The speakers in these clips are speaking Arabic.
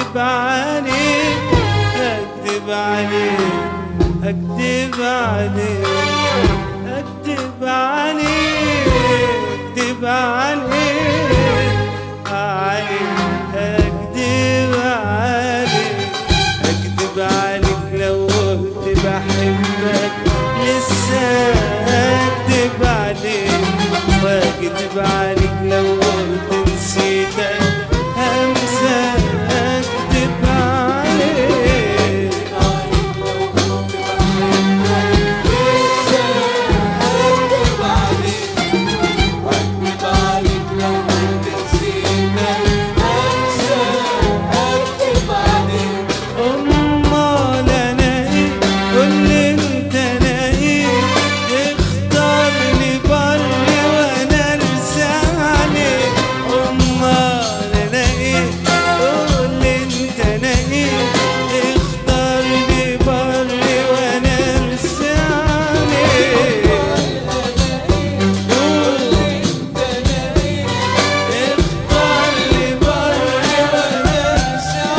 اكدب عليك اكدب عليك اكدب عليك اكدب عليك اكدب عليك اكدب عليك اكدب عليك لو قلت بحبك لسه اكدب عليك واكدب عليك لو قلت نسيتك همسة اكدب عليك لو كنت بحبك لسه اكدب عليك واكدب عليك لو كنت نسيتك همسة اكدب عليك. امال انا ايه قول انت انا ايه اختارني بر وانا ارسى عليك. امال انا ايه قول انت انا ايه اختارني بر وانا ارسى عليك. اختارني بر وانا ارسى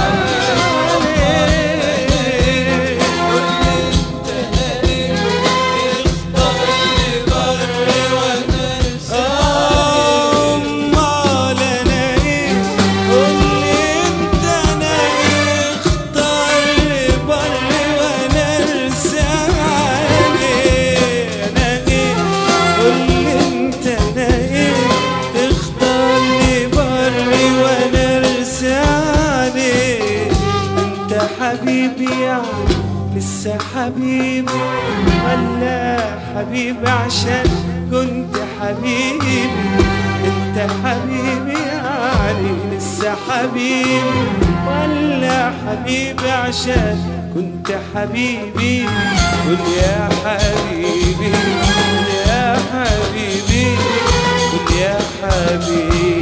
حبيبي يعني لسه حبيبي ولا حبيبي عشان كنت حبيبي. انت حبيبي يعني لسه حبيبي ولا حبيبي عشان كنت حبيبي. قول يا حبيبي قول يا حبيبي قول يا حبيبي